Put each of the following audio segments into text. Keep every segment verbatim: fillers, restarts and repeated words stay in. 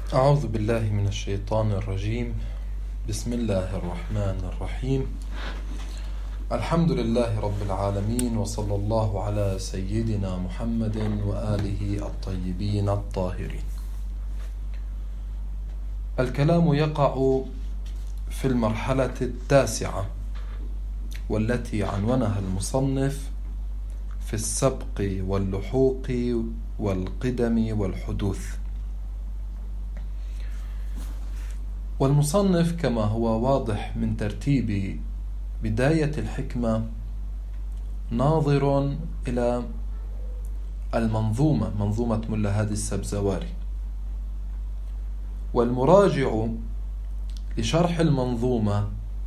أعوذ بالله من الشيطان الرجيم. بسم الله الرحمن الرحيم. الحمد لله رب العالمين، وصلى الله على سيدنا محمد وآله الطيبين الطاهرين. الكلام يقع في المرحلة التاسعة، والتي عنونها المصنف في السبق واللحوق والقدم والحدوث. والمصنف كما هو واضح من ترتيب بداية الحكمة ناظر إلى المنظومة، منظومة ملا هادي السبزواري، والمراجع لشرح المنظومة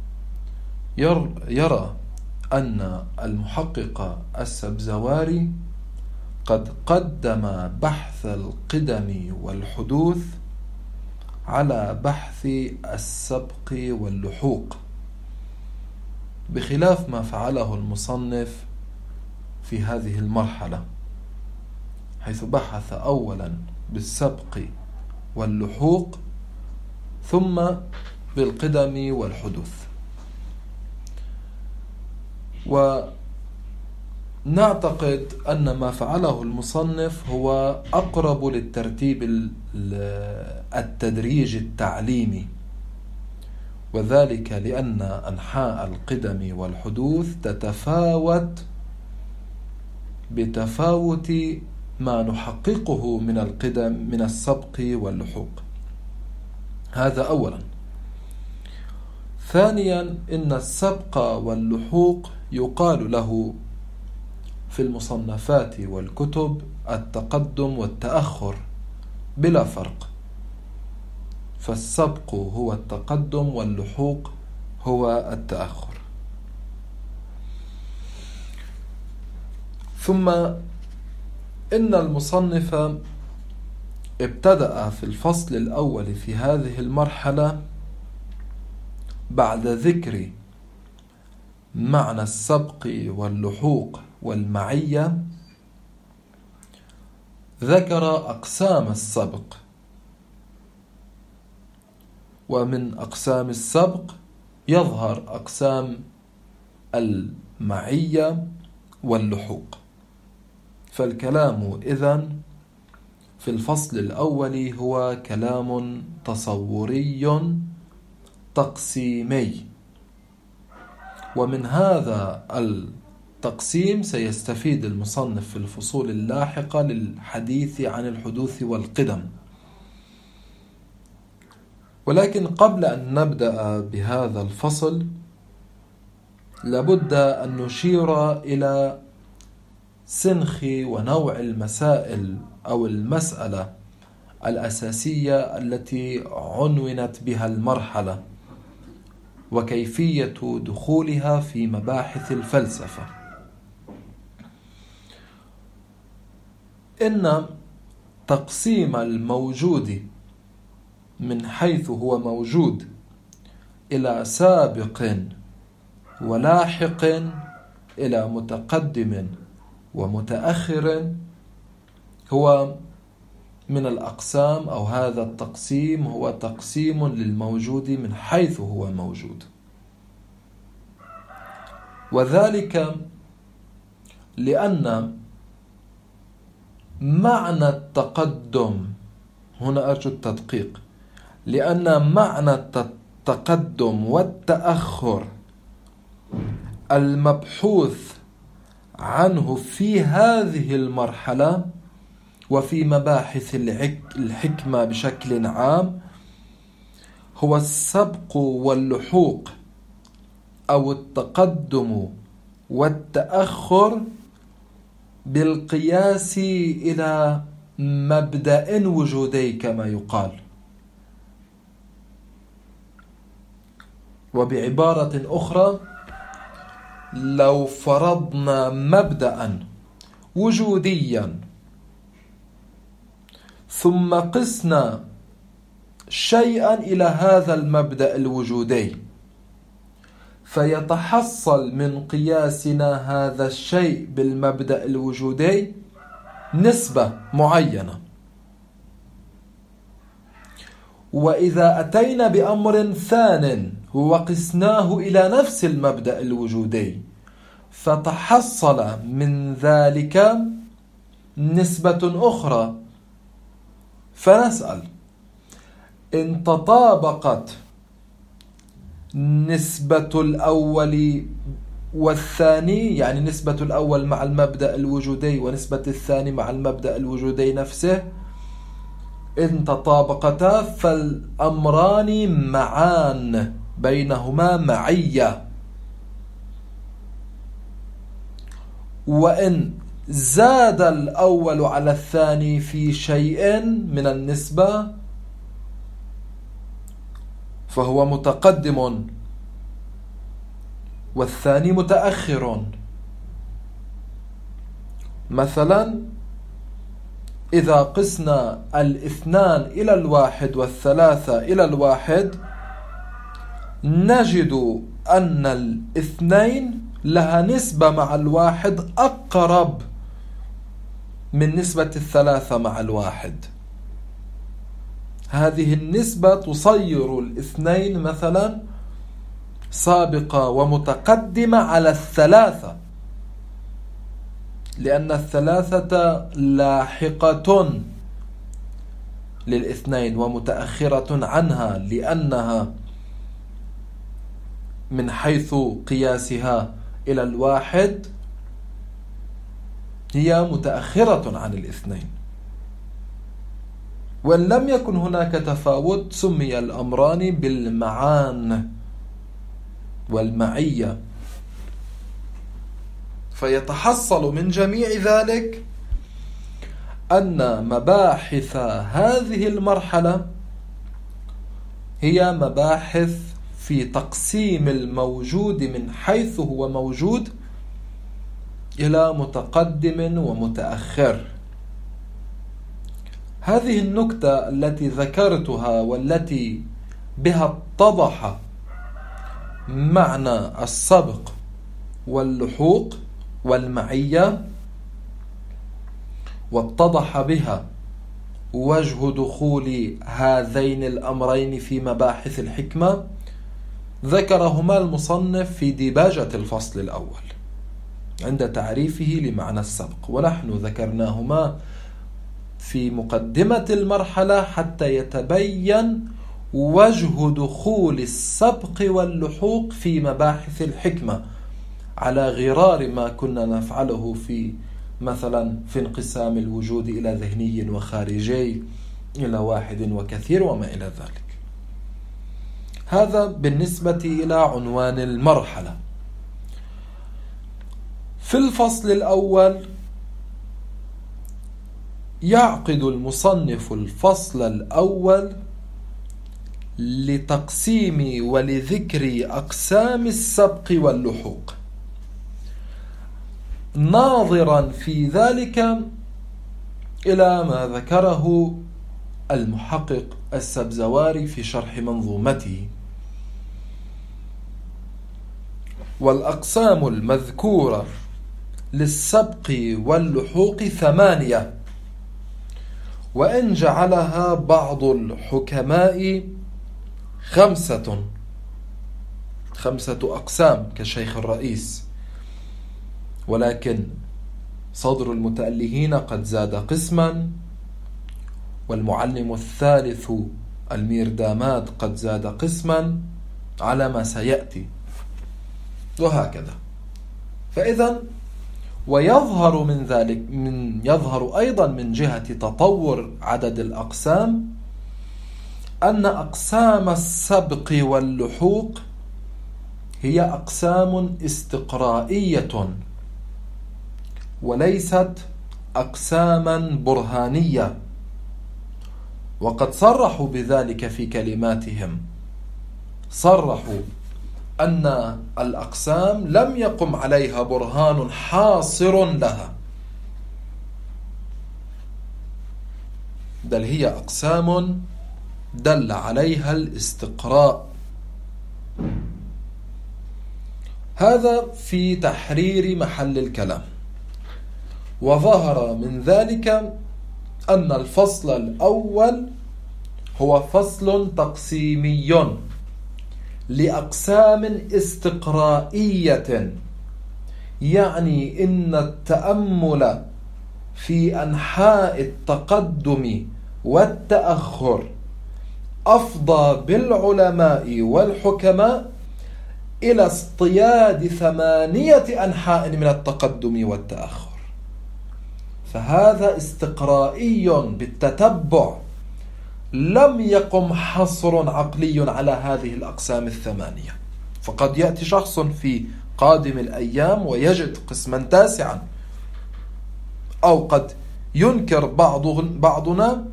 يرى أن المحقق السبزواري قد قدم بحث القدم والحدوث على بحث السبق واللحوق، بخلاف ما فعله المصنف في هذه المرحلة، حيث بحث أولا بالسبق واللحوق ثم بالقدم والحدوث. ونعتقد أن ما فعله المصنف هو أقرب للترتيب التدريج التعليمي، وذلك لأن أنحاء القدم والحدوث تتفاوت بتفاوت ما نحققه من القدم من السبق واللحوق. هذا أولا. ثانيا، إن السبق واللحوق يقال له في المصنفات والكتب التقدم والتأخر بلا فرق، فالسبق هو التقدم واللحوق هو التأخر. ثم إن المصنف ابتدأ في الفصل الأول في هذه المرحلة بعد ذكر معنى السبق واللحوق والمعية، ذكر أقسام السبق، ومن أقسام السبق يظهر أقسام المعية واللحوق. فالكلام إذن في الفصل الأول هو كلام تصوري تقسيمي، ومن هذا التقسيم سيستفيد المصنف في الفصول اللاحقة للحديث عن الحدوث والقدم. ولكن قبل أن نبدأ بهذا الفصل لابد أن نشير إلى سنخ ونوع المسائل أو المسألة الأساسية التي عنونت بها المرحلة، وكيفية دخولها في مباحث الفلسفة. إن تقسيم الموجود من حيث هو موجود إلى سابق ولاحق إلى متقدم ومتأخر هو من الأقسام، أو هذا التقسيم هو تقسيم للموجود من حيث هو موجود، وذلك لأن معنى التقدم، هنا أرجو التدقيق، لأن معنى التقدم والتأخر المبحوث عنه في هذه المرحلة وفي مباحث الحكمة بشكل عام هو السبق واللحوق، أو التقدم والتأخر بالقياس إلى مبدأ وجودي كما يقال. وبعبارة أخرى، لو فرضنا مبدأ وجوديا ثم قسنا شيئا إلى هذا المبدأ الوجودي، فيتحصل من قياسنا هذا الشيء بالمبدأ الوجودي نسبة معينة. وإذا أتينا بأمر ثان وقسناه إلى نفس المبدأ الوجودي فتحصل من ذلك نسبة أخرى، فنسأل إن تطابقت نسبة الأول والثاني، يعني نسبة الأول مع المبدأ الوجودي ونسبة الثاني مع المبدأ الوجودي نفسه، إن تطابقتا فالأمران معان بينهما معية. وإن زاد الأول على الثاني في شيء من النسبة فهو متقدم والثاني متأخر. مثلا إذا قسنا الاثنان إلى الواحد والثلاثة إلى الواحد نجد أن الاثنين لها نسبة مع الواحد أقرب من نسبة الثلاثة مع الواحد. هذه النسبة تصير الاثنين مثلا سابقة ومتقدمة على الثلاثة، لأن الثلاثة لاحقة للاثنين ومتأخرة عنها، لأنها من حيث قياسها إلى الواحد هي متأخرة عن الاثنين. وإن لم يكن هناك تفاوت سمي الأمران بالمعان والمعية. فيتحصل من جميع ذلك أن مباحث هذه المرحلة هي مباحث في تقسيم الموجود من حيث هو موجود إلى متقدم ومتأخر. هذه النكتة التي ذكرتها والتي بها اتضح معنى السبق واللحوق والمعية، واتضح بها وجه دخول هذين الأمرين في مباحث الحكمة، ذكرهما المصنف في ديباجة الفصل الأول عند تعريفه لمعنى السبق، ونحن ذكرناهما في مقدمة المرحلة حتى يتبين وجه دخول السبق واللحوق في مباحث الحكمة، على غرار ما كنا نفعله في مثلا في انقسام الوجود إلى ذهني وخارجي، إلى واحد وكثير وما إلى ذلك. هذا بالنسبة إلى عنوان المرحلة. في الفصل الأول يعقد المصنف الفصل الأول لتقسيم ولذكر أقسام السبق واللحوق، ناظرا في ذلك إلى ما ذكره المحقق السبزواري في شرح منظومته. والأقسام المذكورة للسبق واللحوق ثمانية، وإن جعلها بعض الحكماء خمسة خمسة أقسام كشيخ الرئيس، ولكن صدر المتألهين قد زاد قسما، والمعلم الثالث الميردامات قد زاد قسما على ما سيأتي، وهكذا. فإذا ويظهر من ذلك من يظهر أيضا من جهة تطور عدد الأقسام أن أقسام السبق واللحوق هي أقسام استقرائية وليست أقساما برهانية، وقد صرحوا بذلك في كلماتهم. صرحوا أن الأقسام لم يقم عليها برهان حاصر لها، بل هي أقسام دل عليها الاستقراء. هذا في تحرير محل الكلام. وظهر من ذلك أن الفصل الأول هو فصل تقسيمي لأقسام استقرائية، يعني إن التأمل في أنحاء التقدم والتأخر أفضى بالعلماء والحكماء إلى اصطياد ثمانية أنحاء من التقدم والتأخر. فهذا استقرائي بالتتبع، لم يقم حصر عقلي على هذه الأقسام الثمانية. فقد يأتي شخص في قادم الأيام ويجد قسما تاسعا، أو قد ينكر بعض بعضنا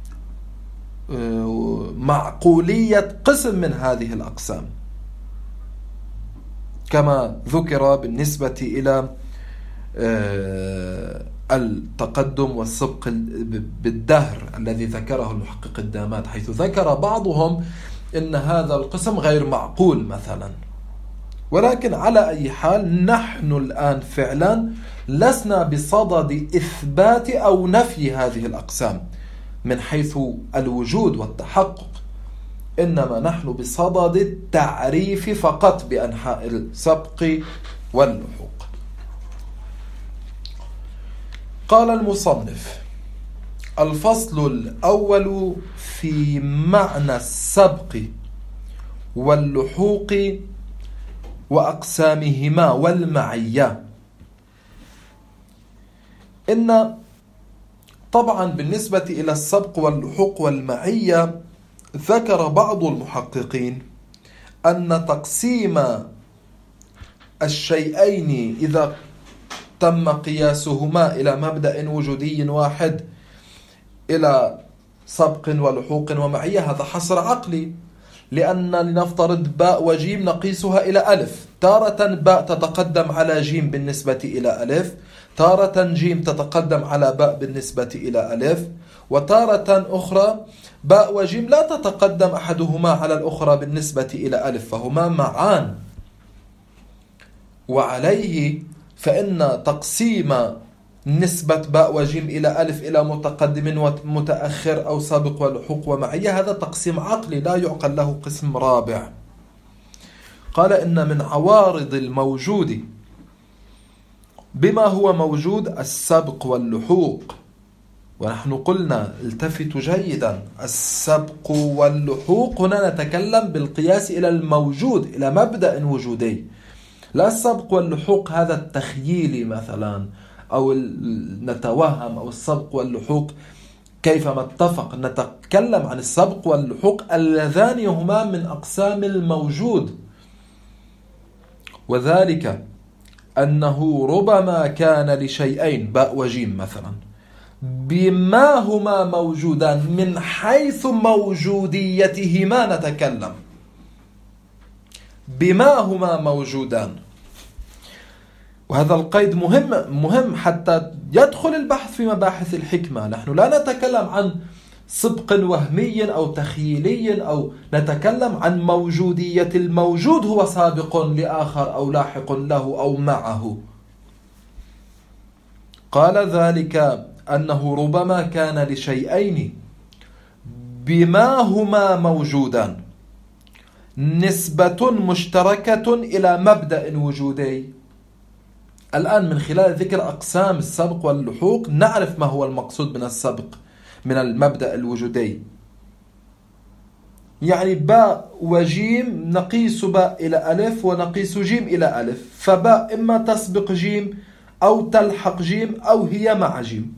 معقولية قسم من هذه الأقسام، كما ذكر بالنسبة إلى التقدم والسبق بالدهر الذي ذكره المحقق الدامات، حيث ذكر بعضهم إن هذا القسم غير معقول مثلا. ولكن على أي حال نحن الآن فعلا لسنا بصدد إثبات أو نفي هذه الأقسام من حيث الوجود والتحقق، إنما نحن بصدد التعريف فقط بأنحاء السبق واللحوق. قال المصنف: الفصل الأول في معنى السبق واللحوق وأقسامهما والمعية. إن طبعا بالنسبة إلى السبق واللحوق والمعية ذكر بعض المحققين أن تقسيم الشيئين إذا تم قياسهما إلى مبدأ وجودي واحد إلى سبق ولحوق ومعية هذا حصر عقلي، لأن لنفترض باء وجيم نقيسها إلى ألف، تارة باء تتقدم على جيم بالنسبة إلى ألف، تارة جيم تتقدم على باء بالنسبة إلى ألف، وتارة أخرى باء وجيم لا تتقدم أحدهما على الأخرى بالنسبة إلى ألف، فهما معان. وعليه فإن تقسيم نسبة باء وجيم إلى ألف إلى متقدم ومتأخر أو سابق ولحوق ومعية هذا تقسيم عقلي لا يعقل له قسم رابع. قال إن من عوارض الموجود بما هو موجود السبق واللحوق. ونحن قلنا التفتوا جيدا، السبق واللحوق هنا نتكلم بالقياس إلى الموجود، إلى مبدأ وجودي، لا السبق واللحوق هذا التخييلي مثلا، أو نتوهم، أو السبق واللحوق كيفما اتفق. نتكلم عن السبق واللحوق اللذان هما من أقسام الموجود، وذلك أنه ربما كان لشيئين باء وجيم مثلا بما هما موجودان من حيث موجوديتهما، نتكلم بما هما موجودان، وهذا القيد مهم مهم حتى يدخل البحث في مباحث الحكمة. نحن لا نتكلم عن سبق وهمي أو تخيلي، أو نتكلم عن موجودية الموجود هو سابق لآخر أو لاحق له أو معه. قال ذلك أنه ربما كان لشيئين بما هما موجودان نسبة مشتركة إلى مبدأ وجودي. الآن من خلال ذكر أقسام السبق واللحوق نعرف ما هو المقصود من السبق من المبدأ الوجودي. يعني باء وجيم نقيس باء إلى ألف ونقيس جيم إلى ألف، فباء إما تسبق جيم أو تلحق جيم أو هي مع جيم،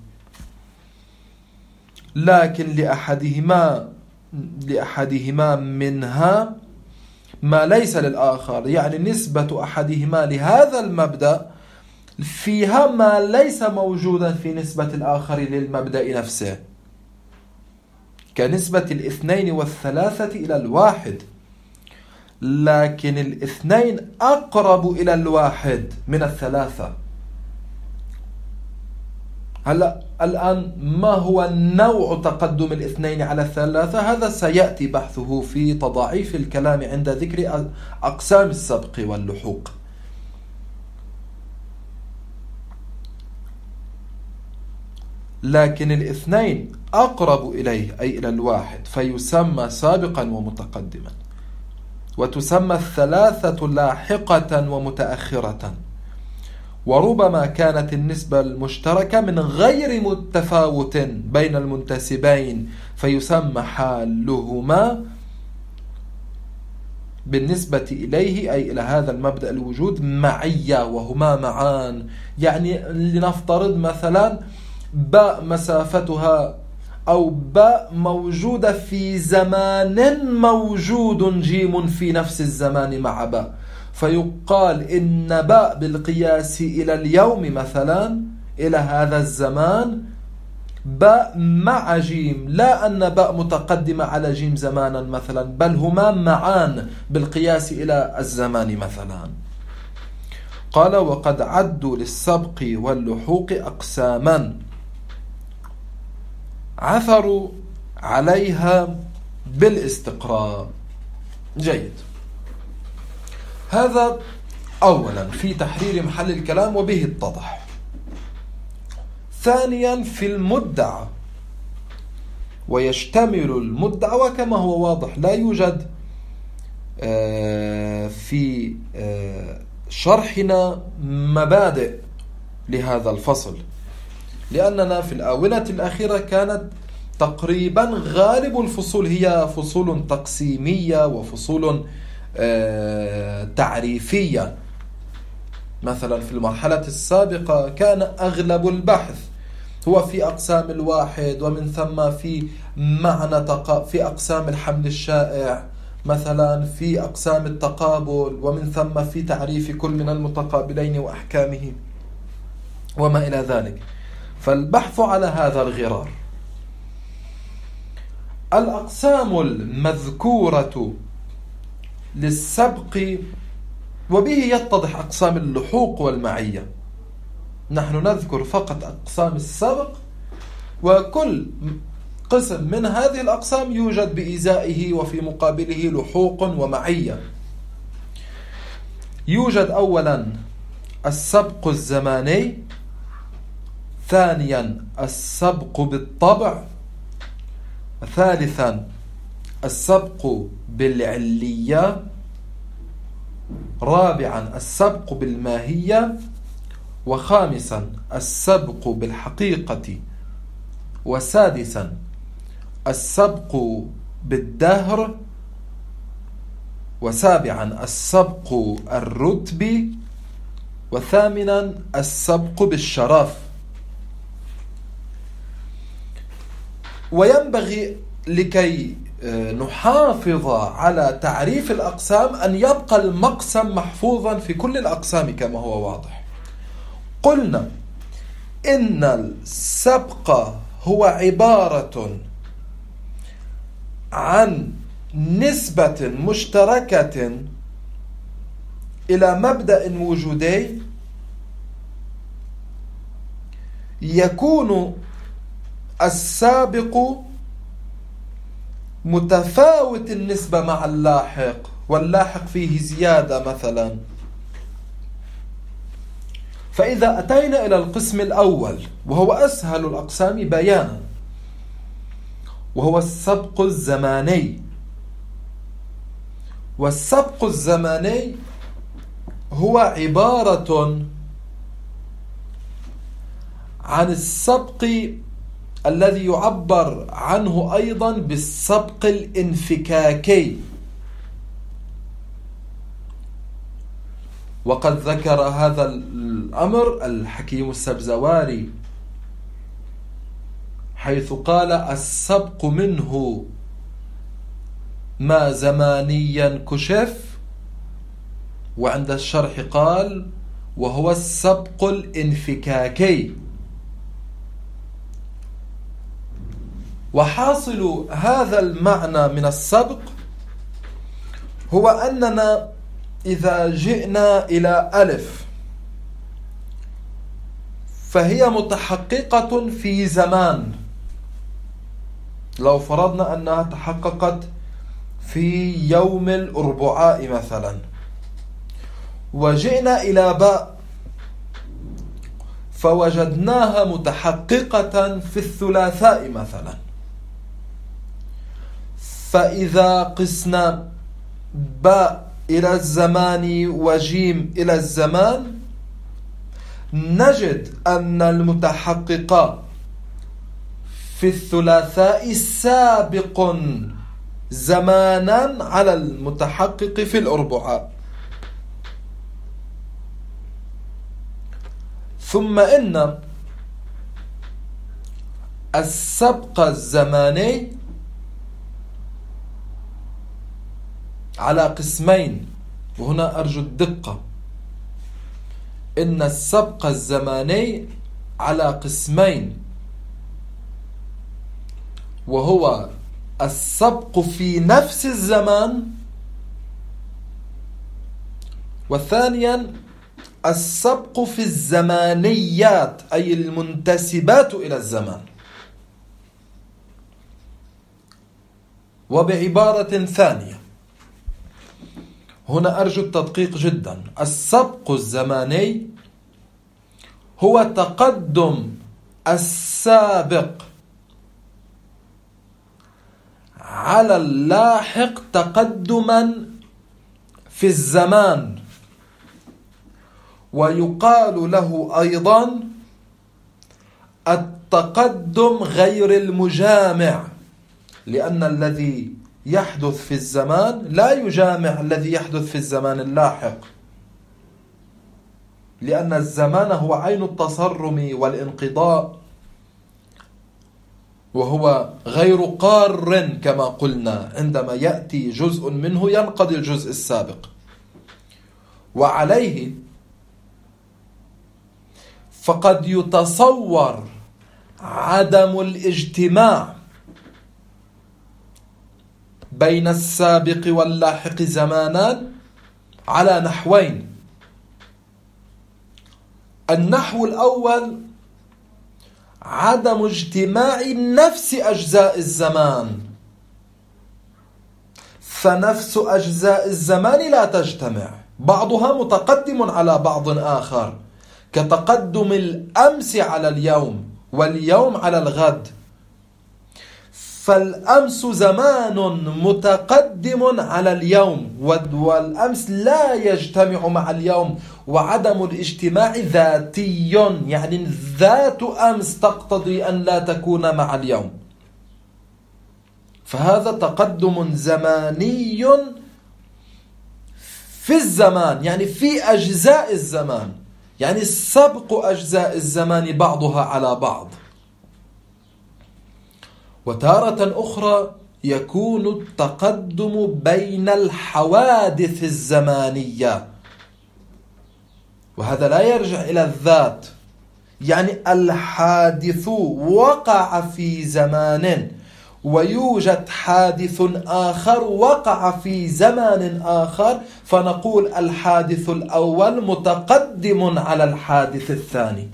لكن لأحدهما لأحدهما منها ما ليس للآخر، يعني نسبة أحدهما لهذا المبدأ فيها ما ليس موجودا في نسبة الآخر للمبدأ نفسه، كنسبة الاثنين والثلاثة إلى الواحد، لكن الاثنين أقرب إلى الواحد من الثلاثة. هلا الآن ما هو نوع تقدم الاثنين على الثلاثة؟ هذا سيأتي بحثه في تضاعيف الكلام عند ذكر أقسام السبق واللحوق. لكن الاثنين أقرب إليه أي إلى الواحد فيسمى سابقا ومتقدما، وتسمى الثلاثة لاحقة ومتأخرة. وربما كانت النسبة المشتركة من غير متفاوت بين المنتسبين فيسمى حالهما بالنسبة إليه أي إلى هذا المبدأ الوجود معية، وهما معان. يعني لنفترض مثلا باء مسافتها أو باء موجودة في زمان موجود جيم في نفس الزمان مع باء، فيقال إن باء بالقياس إلى اليوم مثلا إلى هذا الزمان باء مع جيم، لا أن باء متقدمة على جيم زمانا مثلا، بل هما معان بالقياس إلى الزمان مثلا. قال وقد عدوا للسبق واللحوق أقساما عثروا عليها بالاستقراء. جيد، هذا أولا في تحرير محل الكلام وبه اتضح. ثانيا في المدعى، ويشتمل المدعى وكما هو واضح لا يوجد في شرحنا مبادئ لهذا الفصل، لأننا في الآونة الأخيرة كانت تقريبا غالب الفصول هي فصول تقسيمية وفصول تعريفية. مثلا في المرحلة السابقة كان أغلب البحث هو في أقسام الواحد، ومن ثم في معنى تق... في أقسام الحمل الشائع، مثلا في أقسام التقابل، ومن ثم في تعريف كل من المتقابلين وأحكامه وما إلى ذلك. فالبحث على هذا الغرار. الأقسام المذكورة للسبق وبه يتضح أقسام اللحوق والمعية. نحن نذكر فقط أقسام السبق، وكل قسم من هذه الأقسام يوجد بإزائه وفي مقابله لحوق ومعية. يوجد أولا السبق الزماني، ثانيا السبق بالطبع، ثالثا السبق بالعلية، رابعا السبق بالماهية، وخامسا السبق بالحقيقة، وسادسا السبق بالدهر، وسابعا السبق الرتبي، وثامنا السبق بالشرف. وينبغي لكي نحافظ على تعريف الأقسام أن يبقى المقسم محفوظا في كل الأقسام كما هو واضح. قلنا إن السبق هو عبارة عن نسبة مشتركة إلى مبدأ وجودي يكون السابق متفاوت النسبة مع اللاحق، واللاحق فيه زيادة مثلا. فإذا أتينا إلى القسم الأول وهو أسهل الأقسام بيانا، وهو السبق الزماني. والسبق الزماني هو عبارة عن السبق الذي يعبر عنه أيضا بالسبق الانفكاكي. وقد ذكر هذا الأمر الحكيم السبزواري حيث قال السبق منه ما زمانيا كشف، وعند الشرح قال وهو السبق الانفكاكي. وحاصل هذا المعنى من السبق هو أننا إذا جئنا إلى ألف فهي متحققة في زمان. لو فرضنا أنها تحققت في يوم الأربعاء مثلا، وجئنا إلى باء فوجدناها متحققة في الثلاثاء مثلا، فإذا قسنا باء إلى الزمان وجيم إلى الزمان نجد أن المتحقق في الثلاثاء سابق زمانا على المتحقق في الأربعاء. ثم إن السبق الزماني على قسمين، وهنا أرجو الدقة، إن السبق الزماني على قسمين، وهو السبق في نفس الزمان، وثانيا السبق في الزمانيات أي المنتسبات إلى الزمان. وبعبارة ثانية، هنا أرجو التدقيق جدا، السبق الزماني هو تقدم السابق على اللاحق تقدما في الزمان، ويقال له أيضا التقدم غير المجامع، لأن الذي يحدث في الزمان لا يجامع الذي يحدث في الزمان اللاحق، لأن الزمان هو عين التصرم والانقضاء، وهو غير قار كما قلنا، عندما يأتي جزء منه ينقضي الجزء السابق. وعليه فقد يتصور عدم الاجتماع بين السابق واللاحق زمانا على نحوين. النحو الأول عدم اجتماع نفس أجزاء الزمان، فنفس أجزاء الزمان لا تجتمع، بعضها متقدم على بعض آخر، كتقدم الأمس على اليوم واليوم على الغد، فالأمس زمان متقدم على اليوم، والأمس لا يجتمع مع اليوم، وعدم الاجتماع ذاتي، يعني ذات أمس تقتضي أن لا تكون مع اليوم، فهذا تقدم زماني في الزمان، يعني في أجزاء الزمان، يعني سبق أجزاء الزمان بعضها على بعض. وتارة أخرى يكون التقدم بين الحوادث الزمانية، وهذا لا يرجع إلى الذات، يعني الحادث وقع في زمان ويوجد حادث آخر وقع في زمان آخر، فنقول الحادث الأول متقدم على الحادث الثاني.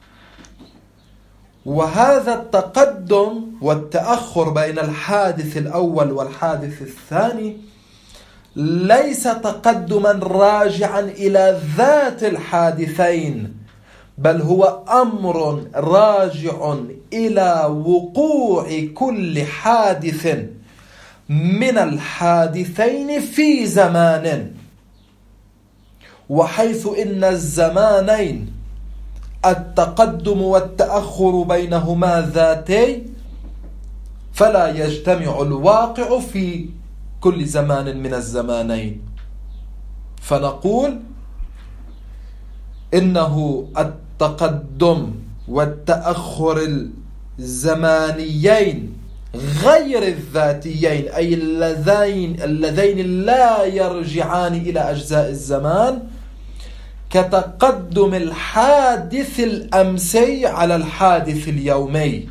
وهذا التقدم والتأخر بين الحادث الأول والحادث الثاني ليس تقدما راجعا إلى ذات الحادثين، بل هو أمر راجع إلى وقوع كل حادث من الحادثين في زمان، وحيث إن الزمانين التقدم والتأخر بينهما ذاتي، فلا يجتمع الواقع في كل زمان من الزمانين، فنقول إنه التقدم والتأخر الزمانيين غير الذاتيين، أي اللذين اللذين لا يرجعان إلى أجزاء الزمان، كتقدم الحادث الأمسي على الحادث اليومي،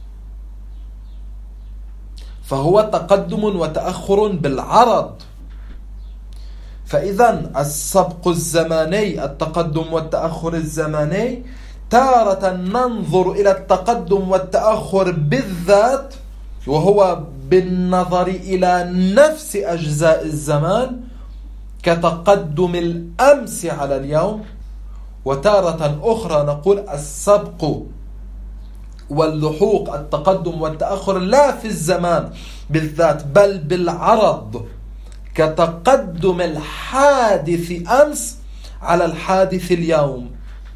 فهو تقدم وتأخر بالعرض. فإذا السبق الزماني، التقدم والتأخر الزماني، تارة ننظر إلى التقدم والتأخر بالذات، وهو بالنظر إلى نفس أجزاء الزمان، كتقدم الأمس على اليوم، وتارة أخرى نقول السبق واللحوق، التقدم والتأخر لا في الزمان بالذات بل بالعرض، كتقدم الحادث أمس على الحادث اليوم.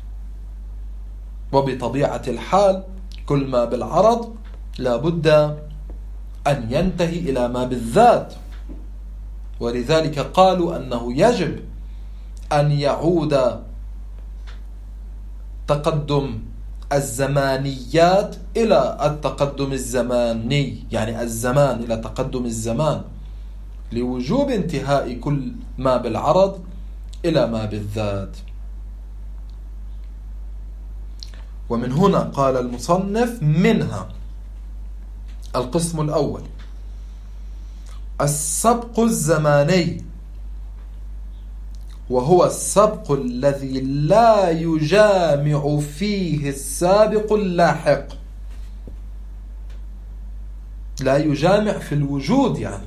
وبطبيعة الحال كل ما بالعرض لا بد أن ينتهي إلى ما بالذات، ولذلك قالوا أنه يجب أن يعود تقدم الزمانيات إلى التقدم الزماني، يعني الزمان إلى تقدم الزمان، لوجوب انتهاء كل ما بالعرض إلى ما بالذات. ومن هنا قال المصنف: منها القسم الأول السبق الزماني، وهو السبق الذي لا يجامع فيه السابق اللاحق، لا يجامع في الوجود، يعني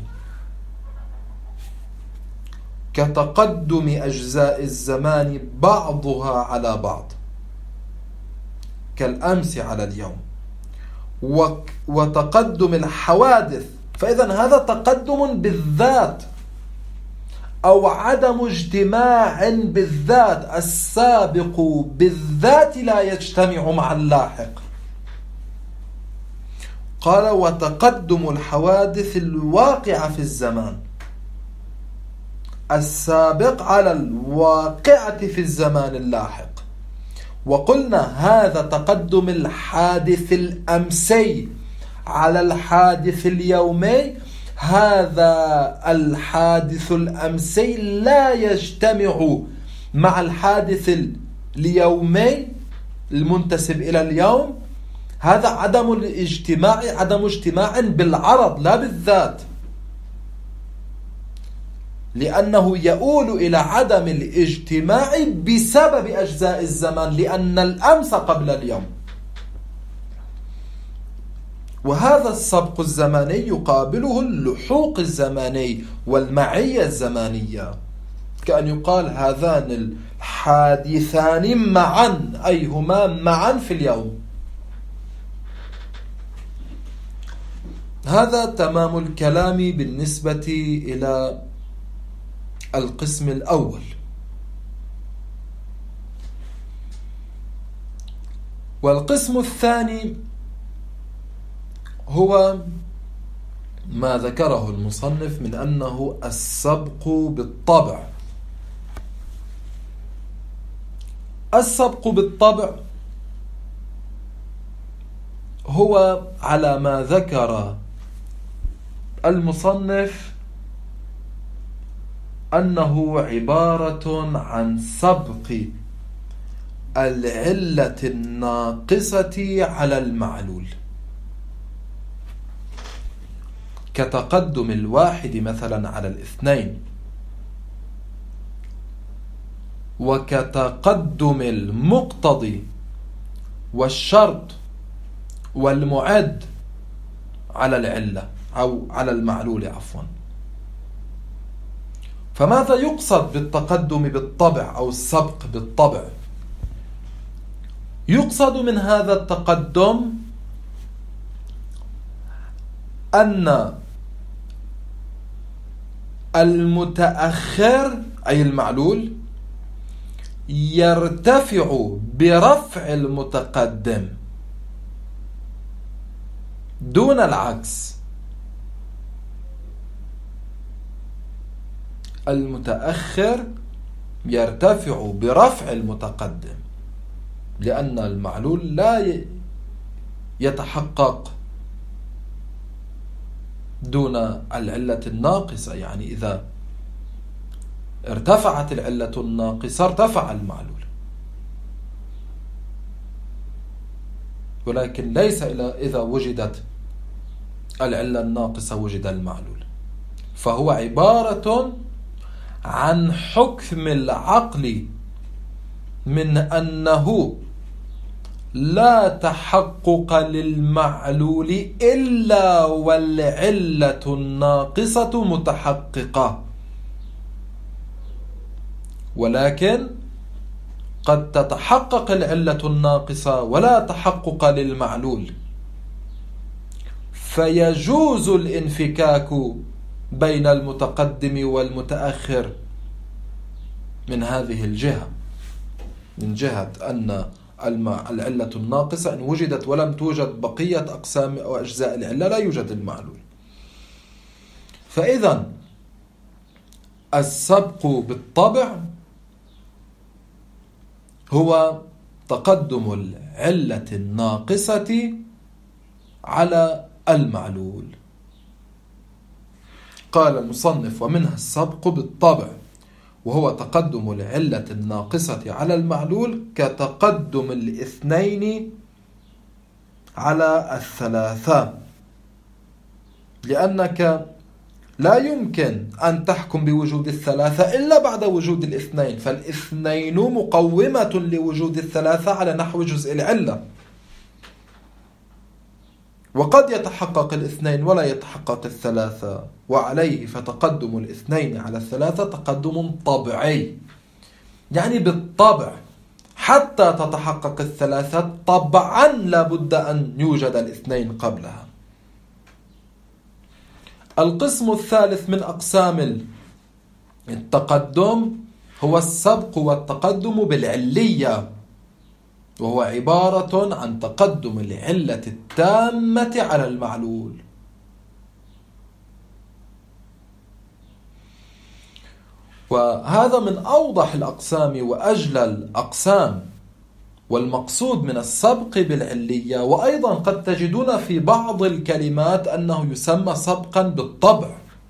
كتقدم أجزاء الزمان بعضها على بعض كالأمس على اليوم، وتقدم الحوادث، فإذا هذا تقدم بالذات أو عدم اجتماع بالذات، السابق بالذات لا يجتمع مع اللاحق. قال: وتقدم الحوادث الواقعة في الزمان، السابق على الواقعة في الزمان اللاحق. وقلنا هذا تقدم الحادث الأمسي على الحادث اليومي، هذا الحادث الأمسي لا يجتمع مع الحادث اليومي المنتسب إلى اليوم، هذا عدم الاجتماع، عدم اجتماع بالعرض لا بالذات، لأنه يؤول إلى عدم الاجتماع بسبب أجزاء الزمان، لأن الأمس قبل اليوم. وهذا السبق الزماني يقابله اللحوق الزماني والمعية الزمانية، كأن يقال هذان الحادثان معا، أي هما معا في اليوم. هذا تمام الكلام بالنسبة إلى القسم الأول. والقسم الثاني هو ما ذكره المصنف من أنه السبق بالطبع. السبق بالطبع هو على ما ذكر المصنف أنه عبارة عن سبق العلة الناقصة على المعلول، كتقدم الواحد مثلا على الاثنين، وكتقدم المقتضي والشرط والمعد على العلة أو على المعلول عفوا. فماذا يقصد بالتقدم بالطبع أو السبق بالطبع؟ يقصد من هذا التقدم أن المتأخر أي المعلول يرتفع برفع المتقدم دون العكس. المتأخر يرتفع برفع المتقدم، لأن المعلول لا يتحقق دون العلة الناقصة، يعني إذا ارتفعت العلة الناقصة ارتفع المعلول، ولكن ليس إذا وجدت العلة الناقصة وجد المعلول. فهو عبارة عن حكم العقل من أنه لا تحقق للمعلول إلا والعلة الناقصة متحققة، ولكن قد تتحقق العلة الناقصة ولا تحقق للمعلول، فيجوز الانفكاك بين المتقدم والمتأخر من هذه الجهة، من جهة أن العلة الناقصة إن وجدت ولم توجد بقية أقسام أو أجزاء العلة لا يوجد المعلول. فإذا السبق بالطبع هو تقدم العلة الناقصة على المعلول. قال المصنف: ومنها السبق بالطبع وهو تقدم العلة الناقصة على المعلول كتقدم الاثنين على الثلاثة، لأنك لا يمكن أن تحكم بوجود الثلاثة إلا بعد وجود الاثنين، فالاثنين مقومة لوجود الثلاثة على نحو جزء العلة، وقد يتحقق الاثنين ولا يتحقق الثلاثة، وعليه فتقدم الاثنين على الثلاثة تقدم طبيعي، يعني بالطبع حتى تتحقق الثلاثة طبعا لابد أن يوجد الاثنين قبلها. القسم الثالث من أقسام التقدم هو السبق والتقدم بالعلية، وهو عبارة عن تقدم العلة التامة على المعلول. وهذا من أوضح الأقسام وأجلى الأقسام، والمقصود من السبق بالعلية. وأيضا قد تجدون في بعض الكلمات أنه يسمى سبقا بالطبع.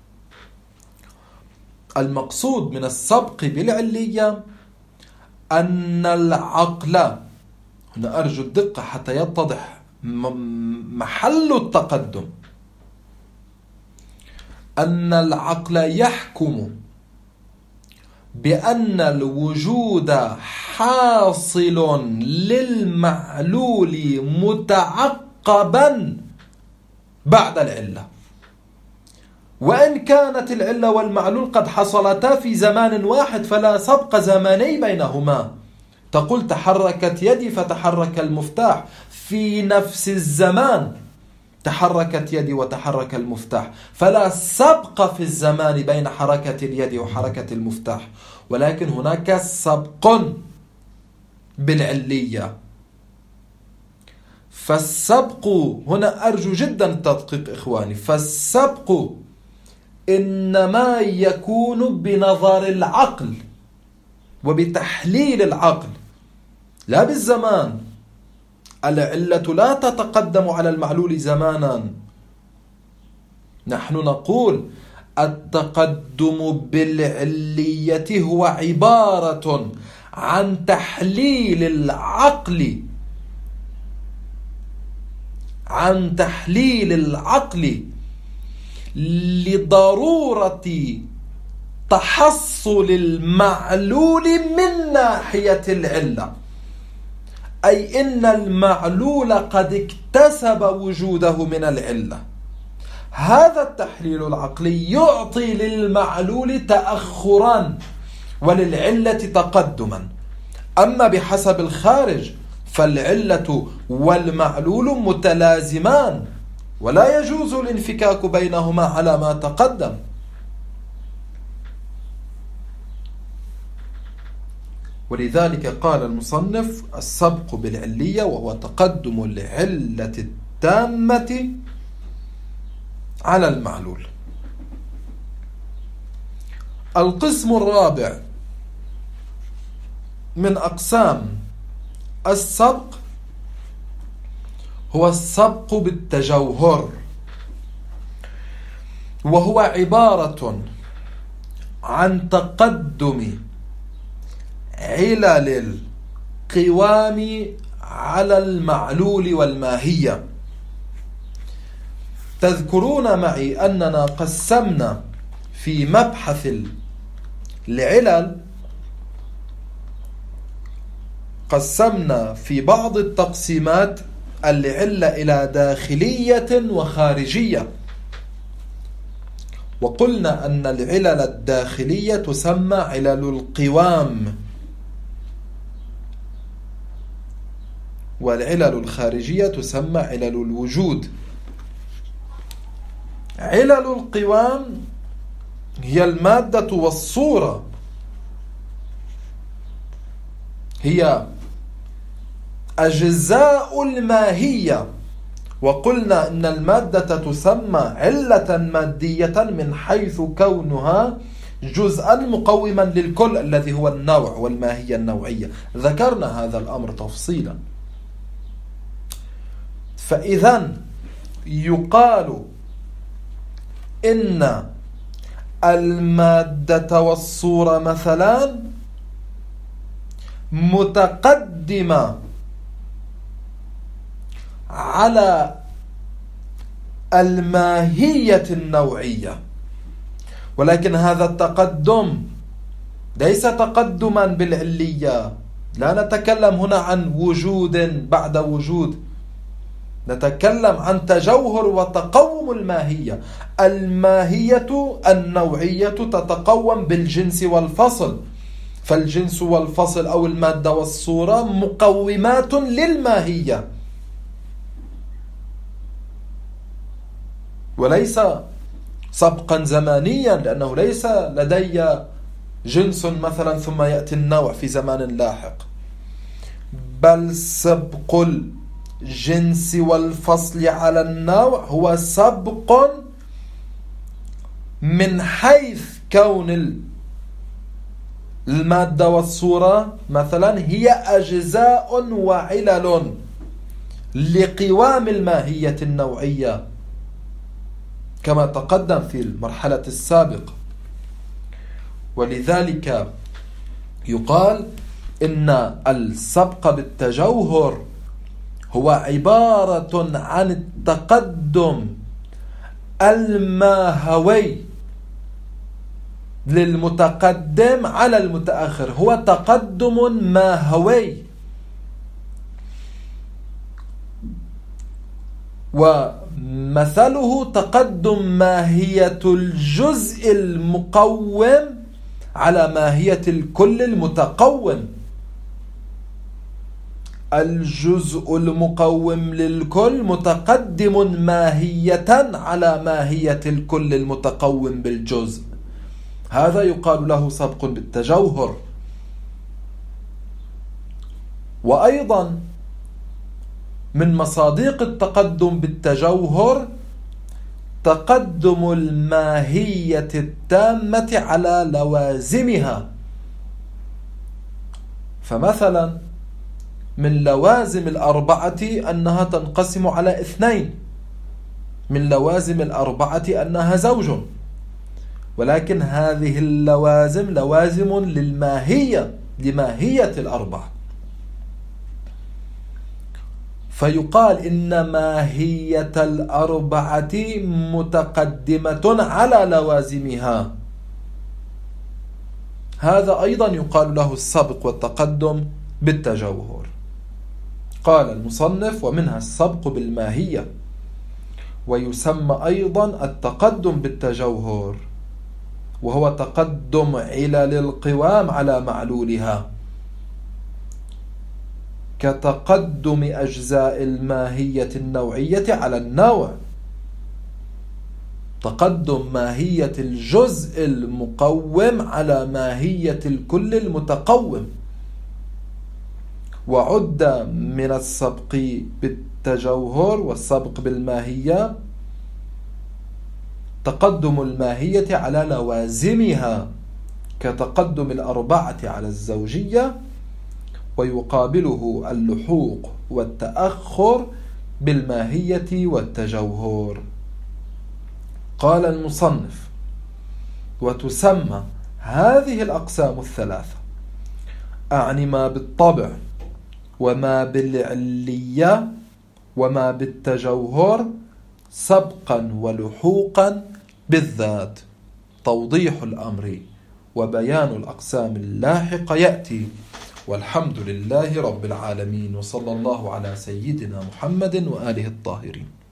المقصود من السبق بالعلية أن العقل، هنا أرجو الدقة حتى يتضح محل التقدم، أن العقل يحكم بأن الوجود حاصل للمعلول متعقبا بعد العلة، وإن كانت العلة والمعلول قد حصلتا في زمان واحد فلا سبق زماني بينهما. تقول تحركت يدي فتحرك المفتاح، في نفس الزمان تحركت يدي وتحرك المفتاح، فلا سبق في الزمان بين حركة اليد وحركة المفتاح، ولكن هناك سبق بالعلية. فالسبق هنا أرجو جدا التدقيق إخواني، فالسبق إنما يكون بنظر العقل وبتحليل العقل لا بالزمان. العلة لا تتقدم على المعلول زمانا. نحن نقول التقدم بالعلية هو عبارة عن تحليل العقل عن تحليل العقل لضرورة تحصل المعلول من ناحية العلة، أي إن المعلول قد اكتسب وجوده من العلة. هذا التحليل العقلي يعطي للمعلول تأخرا وللعلة تقدما. أما بحسب الخارج فالعلة والمعلول متلازمان ولا يجوز الانفكاك بينهما على ما تقدم. ولذلك قال المصنف السبق بالعلية وهو تقدم العلة التامة على المعلول. القسم الرابع من أقسام السبق هو السبق بالتجوهر، وهو عبارة عن تقدم علل القوام على المعلول والماهية. تذكرون معي أننا قسمنا في مبحث العلل، قسمنا في بعض التقسيمات العلة إلى داخلية وخارجية، وقلنا أن العلل الداخلية تسمى علل القوام، والعلل الخارجية تسمى علل الوجود. علل القوام هي المادة والصورة، هي أجزاء الماهية، وقلنا إن المادة تسمى علة مادية من حيث كونها جزءا مقوما للكل الذي هو النوع والماهية النوعية. ذكرنا هذا الأمر تفصيلا. فإذا يقال إن المادة والصورة مثلا متقدمة على الماهية النوعية، ولكن هذا التقدم ليس تقدما بالعلية. لا نتكلم هنا عن وجود بعد وجود، نتكلم عن تجوهر وتقوم الماهية. الماهية النوعية تتقوم بالجنس والفصل، فالجنس والفصل أو المادة والصورة مقومات للماهية، وليس سبقا زمانيا، لأنه ليس لدي جنس مثلا ثم يأتي النوع في زمان لاحق، بل سبق الجنس والفصل على النوع هو سبق من حيث كون المادة والصورة مثلا هي أجزاء وعلل لقوام الماهية النوعية كما تقدم في المرحلة السابقة. ولذلك يقال إن السبق بالتجوهر هو عبارة عن التقدم الماهوي للمتقدم على المتأخر، هو تقدم ماهوي، ومثله تقدم ماهية الجزء المقوم على ماهية الكل المتقوم. الجزء المقوم للكل متقدم ماهية على ماهية الكل المتقوم بالجزء، هذا يقال له سبق بالتجوهر. وأيضا من مصادق التقدم بالتجوهر تقدم الماهية التامة على لوازمها. فمثلا من لوازم الأربعة أنها تنقسم على اثنين، من لوازم الأربعة أنها زوج، ولكن هذه اللوازم لوازم للماهية، لماهية الأربعة، فيقال إن ماهية الأربعة متقدمة على لوازمها. هذا أيضا يقال له السبق والتقدم بالتجوهر. قال المصنف: ومنها السبق بالماهية، ويسمى أيضا التقدم بالتجوهر، وهو تقدم علل القوام على معلولها، كتقدم أجزاء الماهية النوعية على النوع، تقدم ماهية الجزء المقوم على ماهية الكل المتقوم. وعد من السبق بالتجوهر والسبق بالماهية تقدم الماهية على لوازمها، كتقدم الأربعة على الزوجية، ويقابله اللحوق والتأخر بالماهية والتجوهر. قال المصنف: وتسمى هذه الأقسام الثلاثة، أعني ما بالطبع وما بالعلية وما بالتجوهر، سبقا ولحوقا بالذات. توضيح الأمر وبيان الأقسام اللاحقة يأتي. والحمد لله رب العالمين، وصلى الله على سيدنا محمد وآله الطاهرين.